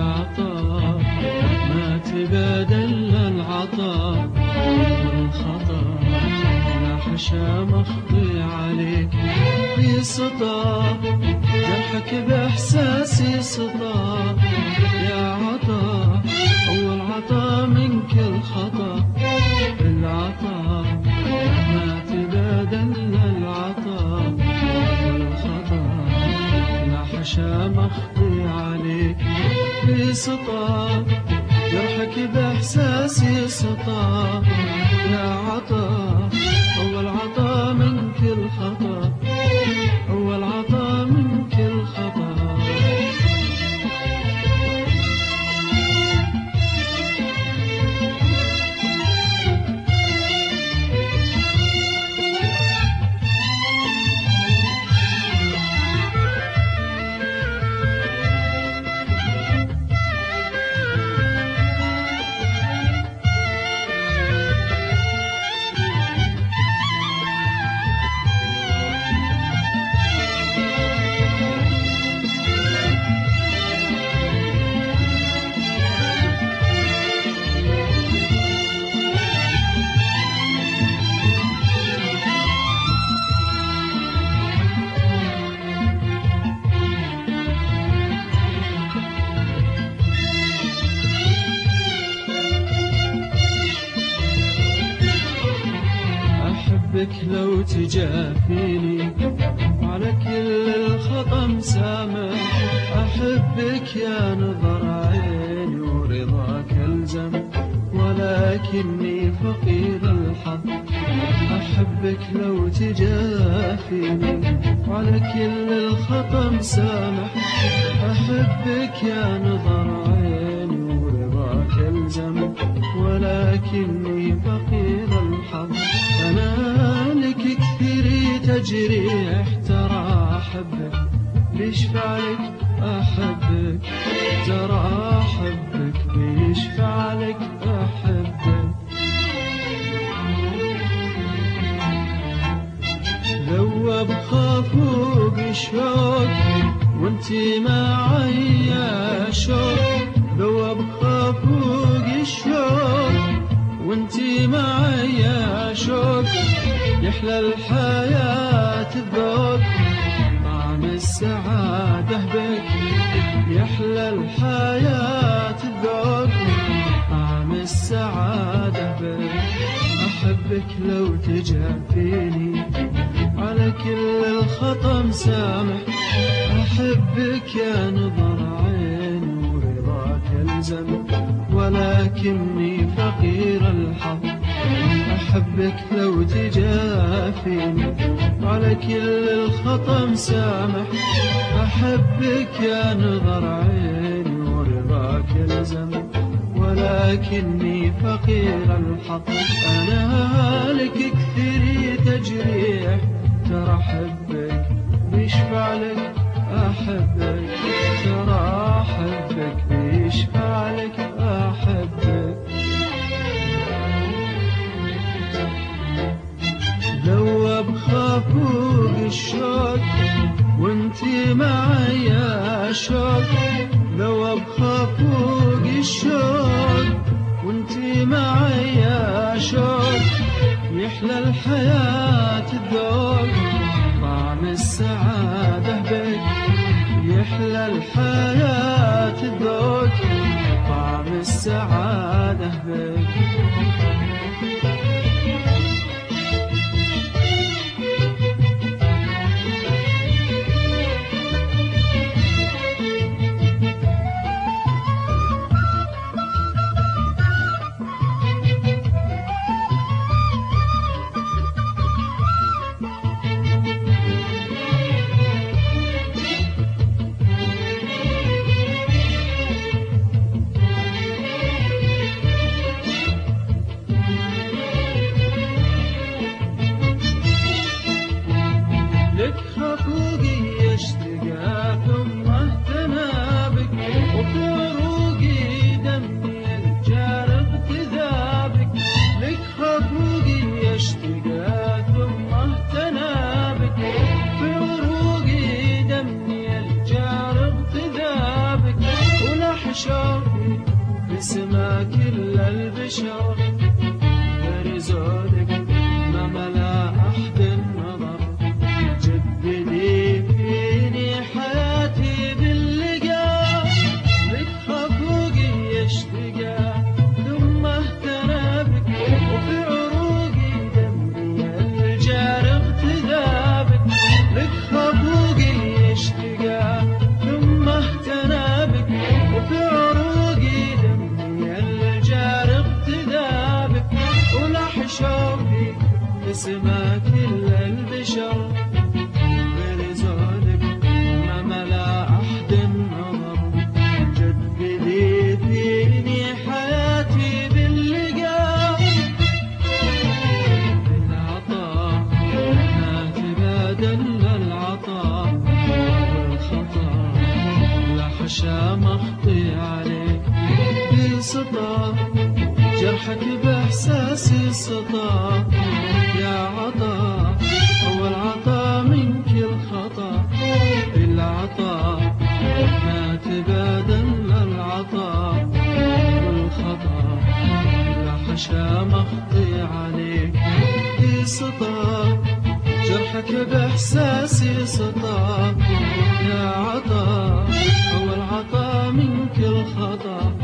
العطاء ما تبادل العطاء والخطا لا حشا مخضي عليك في سطا جرحك بإحساسي سطا يا عطا أول عطا منك الخطا العطاء ما تبادل العطاء والخطا لا حشا مخضي عليك في سطا جرحك بإحساسي سطا يا عطا أول عطا منك الخطا أول عطا منك الخطا أحبك لو تجافيني على كل الخطا مسامح أحبك يا نظر عيني ورضاك الزم ولكني فقير الحظ أحبك لو تجافيني على كل الخطا مسامح أحبك يا نظر عيني ورضاك الزم ولكني فقير الحظ أنا لك كثير تجريح ترى أحبك ليش فعلك أحبك ترى أحبك ليش فعلك أحبك لو أبقى فوق الشوق وانتي معي يا شوق لو أبقى فوق الشوق وانتي معي يا شوق يحلى الحياة الذوق طعم السعادة بك يحلى الحياة الذوق طعم السعادة بك أحبك لو تجافيني على كل الخطا مسامح أحبك يا نظر عيني ورضاك الزم ولكني فقير الحظ أحبك لو تجافيني على كل الخطا مسامح أحبك يا نظر عيني ورضاك الزم ولكني فقير الحظ أنا لك كثير تجريح ترى أحبك بيشفع لك أحبك ترى أحبك بيشفع لك أحبك لو أبقى فوق الشوق وانتي معي يا شوق لو أبقى فوق الشوق وانتي معي يا شوق يحلى الحياة الذوق طعم السعادة بك يحلى الحياة الذوق طعم السعادة بك شوقي بسما كل البشر غير زودك ما ملا أحد النظر جددي فيني حياتي باللقاء لك خفوقي يشتقى ثم اهتنى بك وفي عروقي دمي الجار اغتذى بك لك خفوقي يشتقى ثم اهتنى بك وفي عروقي دمي الجار اغتذى بك ولح شوقي بسما كل البشر غير زودك ما ملا أحد النظر جددي فيني حياتي باللقاء العطاء ما تبادل العطاء والخطا لا حشا مخطي عليك بسطا جرحك بإحساسي سطا يا عطا هو العطا منك الخطا العطا ما تبادل العطا والخطا لا حشا مخطي عليك بسطا جرحك بإحساسي سطا يا عطا هو العطا منك الخطا